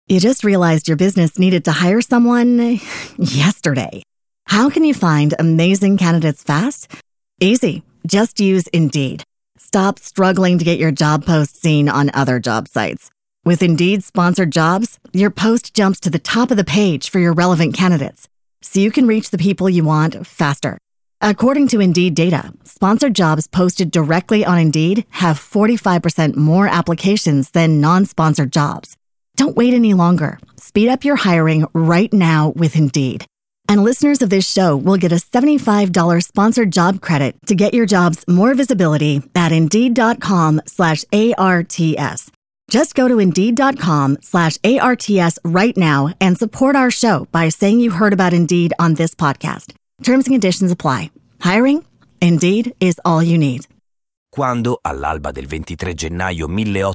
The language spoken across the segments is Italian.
You just realized your business needed to hire someone yesterday. How can you find amazing candidates fast? Easy. Just use Indeed. Stop struggling to get your job post seen on other job sites. With Indeed sponsored jobs, your post jumps to the top of the page for your relevant candidates, so you can reach the people you want faster. According to Indeed data, sponsored jobs posted directly on Indeed have 45% more applications than non-sponsored jobs. Don't wait any longer. Speed up your hiring right now with Indeed. And listeners of this show will get a $75 sponsored job credit to get your jobs more visibility at Indeed.com/ARTS. Just go to Indeed.com/ARTS right now and support our show by saying you heard about Indeed on this podcast. Terms and conditions apply. Hiring? Indeed is all you need. Quando, all'alba del 23 gennaio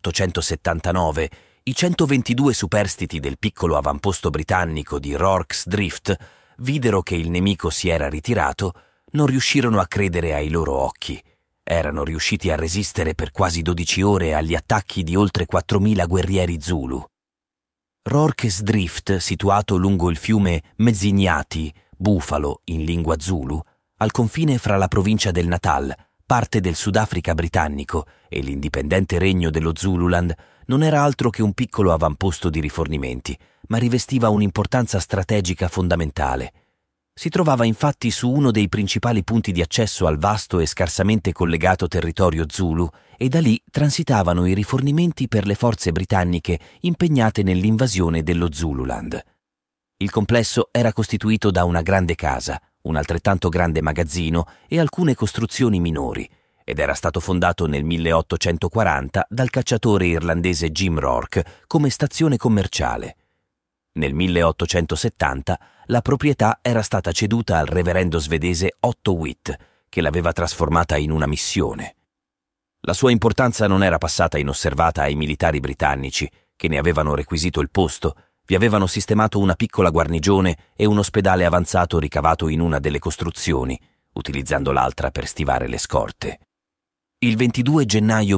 1879, i 122 superstiti del piccolo avamposto britannico di Rorke's Drift videro che il nemico si era ritirato, non riuscirono a credere ai loro occhi. Erano riusciti a resistere per quasi 12 ore agli attacchi di oltre 4.000 guerrieri Zulu. Rorke's Drift, situato lungo il fiume Mzinyati, Bufalo in lingua Zulu, al confine fra la provincia del Natal, parte del Sudafrica britannico e l'indipendente regno dello Zululand, non era altro che un piccolo avamposto di rifornimenti, ma rivestiva un'importanza strategica fondamentale. Si trovava infatti su uno dei principali punti di accesso al vasto e scarsamente collegato territorio Zulu e da lì transitavano i rifornimenti per le forze britanniche impegnate nell'invasione dello Zululand. Il complesso era costituito da una grande casa, un altrettanto grande magazzino e alcune costruzioni minori, ed era stato fondato nel 1840 dal cacciatore irlandese Jim Rourke come stazione commerciale. Nel 1870 la proprietà era stata ceduta al reverendo svedese Otto Witt, che l'aveva trasformata in una missione. La sua importanza non era passata inosservata ai militari britannici, che ne avevano requisito il posto, vi avevano sistemato una piccola guarnigione e un ospedale avanzato ricavato in una delle costruzioni, utilizzando l'altra per stivare le scorte. Il 22 gennaio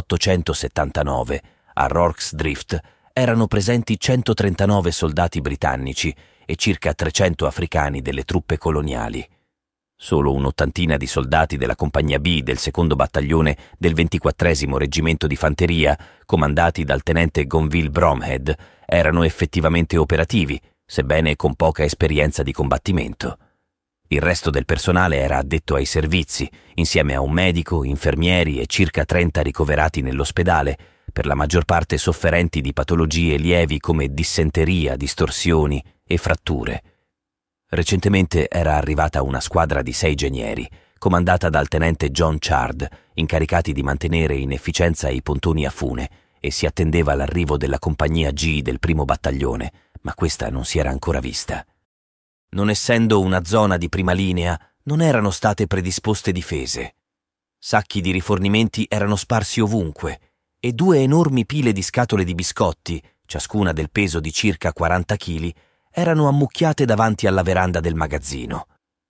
1879, a Rorke's Drift, erano presenti 139 soldati britannici e circa 300 africani delle truppe coloniali. Solo un'ottantina di soldati della Compagnia B del secondo battaglione del 24° Reggimento di Fanteria, comandati dal tenente Gonville Bromhead, erano effettivamente operativi, sebbene con poca esperienza di combattimento. Il resto del personale era addetto ai servizi, insieme a un medico, infermieri e circa 30 ricoverati nell'ospedale, per la maggior parte sofferenti di patologie lievi come dissenteria, distorsioni e fratture. Recentemente era arrivata una squadra di 6 genieri, comandata dal tenente John Chard, incaricati di mantenere in efficienza i pontoni a fune, e si attendeva l'arrivo della compagnia G del 1° battaglione, ma questa non si era ancora vista. Non essendo una zona di prima linea, non erano state predisposte difese. Sacchi di rifornimenti erano sparsi ovunque e 2 enormi pile di scatole di biscotti, ciascuna del peso di circa 40 kg, erano ammucchiate davanti alla veranda del magazzino.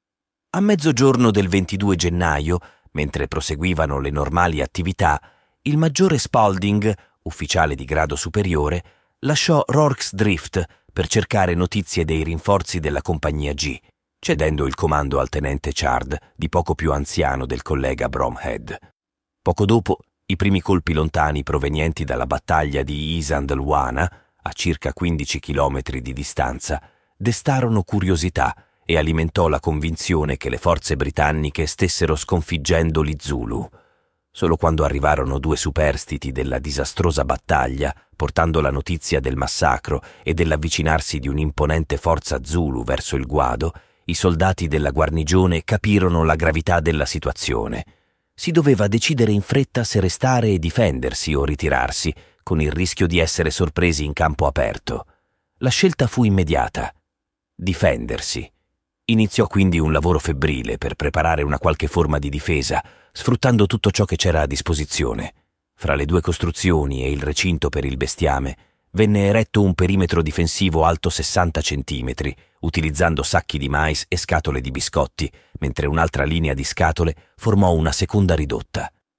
A mezzogiorno del 22 gennaio, mentre proseguivano le normali attività, il maggiore Spalding, ufficiale di grado superiore, lasciò Rorke's Drift per cercare notizie dei rinforzi della Compagnia G, cedendo il comando al tenente Chard, di poco più anziano del collega Bromhead. Poco dopo, i primi colpi lontani provenienti dalla battaglia di Isandlwana, a circa 15 chilometri di distanza, destarono curiosità e alimentò la convinzione che le forze britanniche stessero sconfiggendo gli Zulu. Solo quando arrivarono 2 superstiti della disastrosa battaglia, portando la notizia del massacro e dell'avvicinarsi di un'imponente forza Zulu verso il guado, i soldati della guarnigione capirono la gravità della situazione. Si doveva decidere in fretta se restare e difendersi o ritirarsi, con il rischio di essere sorpresi in campo aperto. La scelta fu immediata: difendersi. Iniziò quindi un lavoro febbrile per preparare una qualche forma di difesa, sfruttando tutto ciò che c'era a disposizione. Fra le 2 costruzioni e il recinto per il bestiame venne eretto un perimetro difensivo alto 60 centimetri, utilizzando sacchi di mais e scatole di biscotti, mentre un'altra linea di scatole formò una seconda ridotta.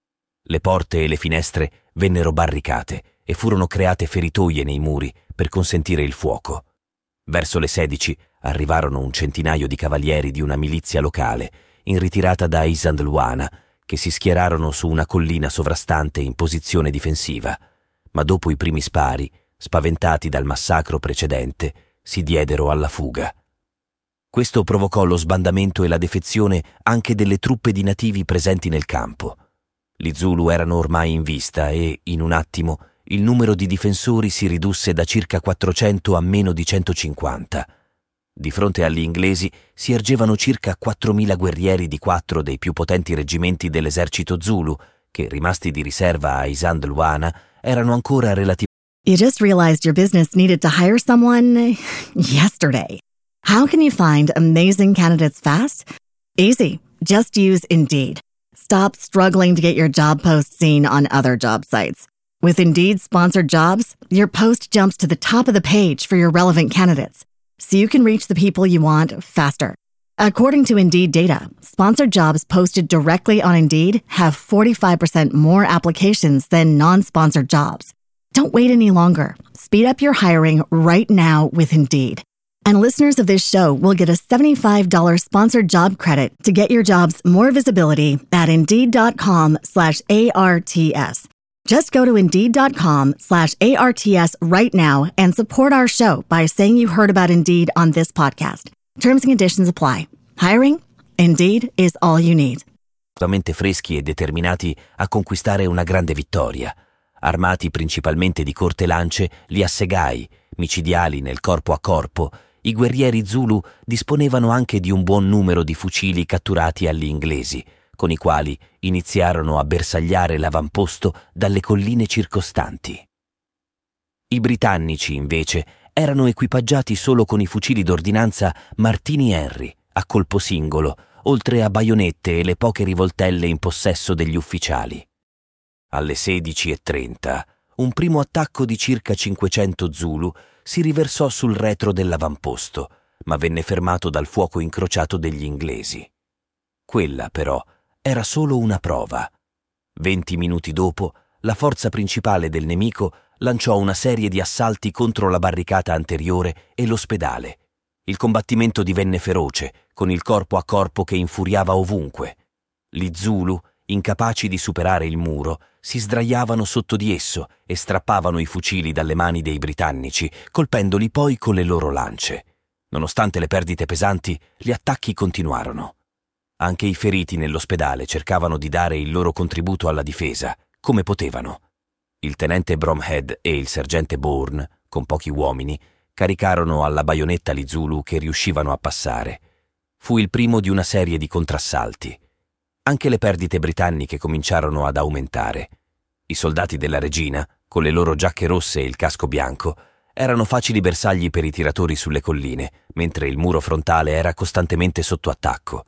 Le porte e le finestre vennero barricate e furono create feritoie nei muri per consentire il fuoco. Verso le 16 arrivarono un centinaio di cavalieri di una milizia locale in ritirata da Isandlwana, che si schierarono su una collina sovrastante in posizione difensiva, ma dopo i primi spari, spaventati dal massacro precedente, si diedero alla fuga. Questo provocò lo sbandamento e la defezione anche delle truppe di nativi presenti nel campo. Gli Zulu erano ormai in vista e, in un attimo, il numero di difensori si ridusse da circa 400 a meno di 150. Di fronte agli inglesi si ergevano circa 4.000 guerrieri di 4 dei più potenti reggimenti dell'esercito Zulu, che, rimasti di riserva a Isandlwana, erano ancora relativamente. You just realized your business needed to hire someone yesterday. How can you find amazing candidates fast? Easy. Just use Indeed. Stop struggling to get your job post seen on other job sites. With Indeed sponsored jobs, your post jumps to the top of the page for your relevant candidates, so you can reach the people you want faster. According to Indeed data, sponsored jobs posted directly on Indeed have 45% more applications than non-sponsored jobs. Don't wait any longer. Speed up your hiring right now with Indeed. And listeners of this show will get a $75 sponsored job credit to get your jobs more visibility at Indeed.com/ARTS. Just go to Indeed.com/ARTS right now and support our show by saying you heard about Indeed on this podcast. Terms and conditions apply. Hiring? Indeed is all you need. Freschi e determinati a conquistare una grande vittoria. Armati principalmente di corte lance, gli assegai, micidiali nel corpo a corpo, i guerrieri Zulu disponevano anche di un buon numero di fucili catturati agli inglesi, con i quali iniziarono a bersagliare l'avamposto dalle colline circostanti. I britannici, invece, erano equipaggiati solo con i fucili d'ordinanza Martini Henry, a colpo singolo, oltre a baionette e le poche rivoltelle in possesso degli ufficiali. Alle 16:30, un primo attacco di circa 500 Zulu si riversò sul retro dell'avamposto, ma venne fermato dal fuoco incrociato degli inglesi. Quella, però, era solo una prova. 20 minuti dopo, la forza principale del nemico lanciò una serie di assalti contro la barricata anteriore e l'ospedale. Il combattimento divenne feroce, con il corpo a corpo che infuriava ovunque. Gli Zulu, incapaci di superare il muro, si sdraiavano sotto di esso e strappavano i fucili dalle mani dei britannici, colpendoli poi con le loro lance. Nonostante le perdite pesanti, gli attacchi continuarono. Anche i feriti nell'ospedale cercavano di dare il loro contributo alla difesa, come potevano. Il tenente Bromhead e il sergente Bourne, con pochi uomini, caricarono alla baionetta gli Zulu che riuscivano a passare. Fu il primo di una serie di contrassalti. Anche le perdite britanniche cominciarono ad aumentare. I soldati della regina, con le loro giacche rosse e il casco bianco, erano facili bersagli per i tiratori sulle colline, mentre il muro frontale era costantemente sotto attacco.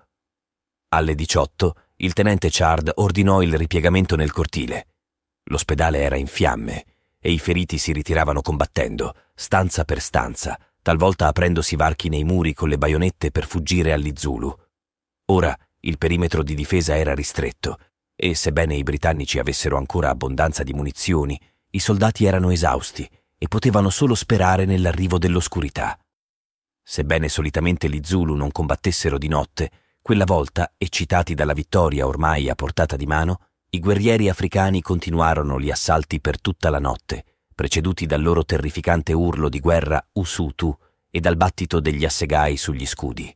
Alle 18, il tenente Chard ordinò il ripiegamento nel cortile. L'ospedale era in fiamme e i feriti si ritiravano combattendo, stanza per stanza, talvolta aprendosi varchi nei muri con le baionette per fuggire agli Zulu. Ora il perimetro di difesa era ristretto e, sebbene i britannici avessero ancora abbondanza di munizioni, i soldati erano esausti e potevano solo sperare nell'arrivo dell'oscurità. Sebbene solitamente gli Zulu non combattessero di notte, quella volta, eccitati dalla vittoria ormai a portata di mano, i guerrieri africani continuarono gli assalti per tutta la notte, preceduti dal loro terrificante urlo di guerra Usutu e dal battito degli assegai sugli scudi.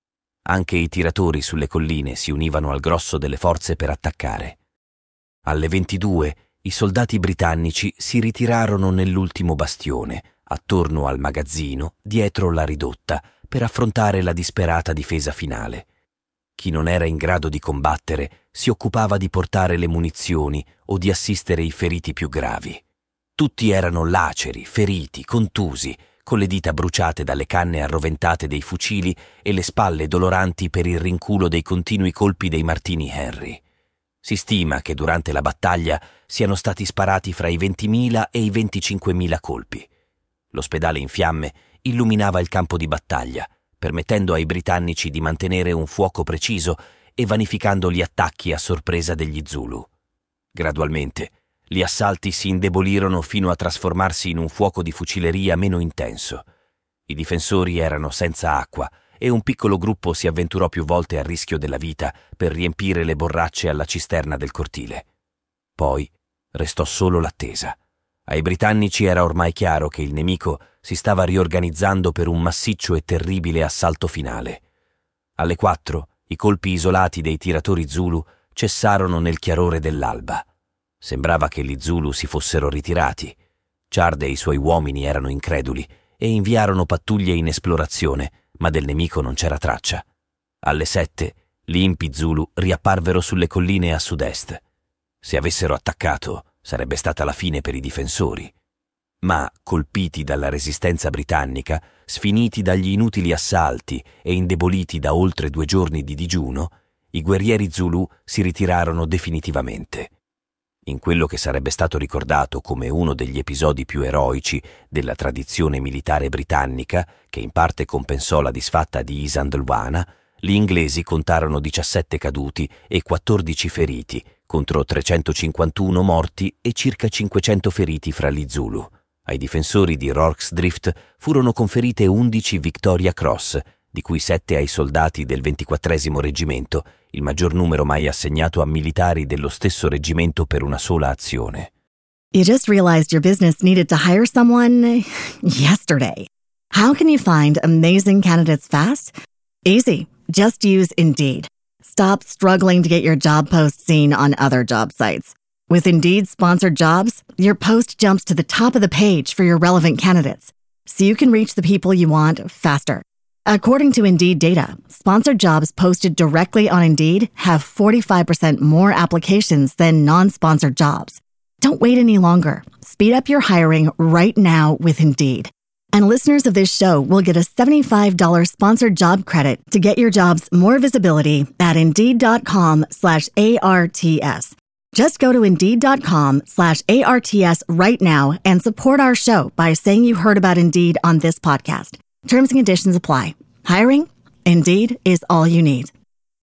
Anche i tiratori sulle colline si univano al grosso delle forze per attaccare. Alle 22 i soldati britannici si ritirarono nell'ultimo bastione, attorno al magazzino, dietro la ridotta, per affrontare la disperata difesa finale. Chi non era in grado di combattere si occupava di portare le munizioni o di assistere i feriti più gravi. Tutti erano laceri, feriti, contusi, con le dita bruciate dalle canne arroventate dei fucili e le spalle doloranti per il rinculo dei continui colpi dei Martini Henry. Si stima che durante la battaglia siano stati sparati fra i 20.000 e i 25.000 colpi. L'ospedale in fiamme illuminava il campo di battaglia, permettendo ai britannici di mantenere un fuoco preciso e vanificando gli attacchi a sorpresa degli Zulu. Gradualmente, gli assalti si indebolirono fino a trasformarsi in un fuoco di fucileria meno intenso. I difensori erano senza acqua e un piccolo gruppo si avventurò più volte a rischio della vita per riempire le borracce alla cisterna del cortile. Poi restò solo l'attesa. Ai britannici era ormai chiaro che il nemico si stava riorganizzando per un massiccio e terribile assalto finale. Alle 4, i colpi isolati dei tiratori Zulu cessarono nel chiarore dell'alba. Sembrava che gli Zulu si fossero ritirati. Chard e i suoi uomini erano increduli e inviarono pattuglie in esplorazione, ma del nemico non c'era traccia. Alle 7, gli impi Zulu riapparvero sulle colline a sud-est. Se avessero attaccato, sarebbe stata la fine per i difensori. Ma, colpiti dalla resistenza britannica, sfiniti dagli inutili assalti e indeboliti da oltre 2 giorni di digiuno, i guerrieri Zulu si ritirarono definitivamente. In quello che sarebbe stato ricordato come uno degli episodi più eroici della tradizione militare britannica, che in parte compensò la disfatta di Isandlwana, gli inglesi contarono 17 caduti e 14 feriti, contro 351 morti e circa 500 feriti fra gli Zulu. Ai difensori di Rorke's Drift furono conferite 11 Victoria Cross, di cui 7 ai soldati del 24° reggimento, il maggior numero mai assegnato a militari dello stesso reggimento per una sola azione. You just realized your business needed to hire someone yesterday. How can you find amazing candidates fast? Easy. Just use Indeed. Stop struggling to get your job post seen on other job sites. With Indeed sponsored jobs, your post jumps to the top of the page for your relevant candidates, so you can reach the people you want faster. According to Indeed data, sponsored jobs posted directly on Indeed have 45% more applications than non-sponsored jobs. Don't wait any longer. Speed up your hiring right now with Indeed. And listeners of this show will get a $75 sponsored job credit to get your jobs more visibility at Indeed.com/ARTS. Just go to Indeed.com/ARTS right now and support our show by saying you heard about Indeed on this podcast. Terms and conditions apply. Hiring? Indeed is all you need.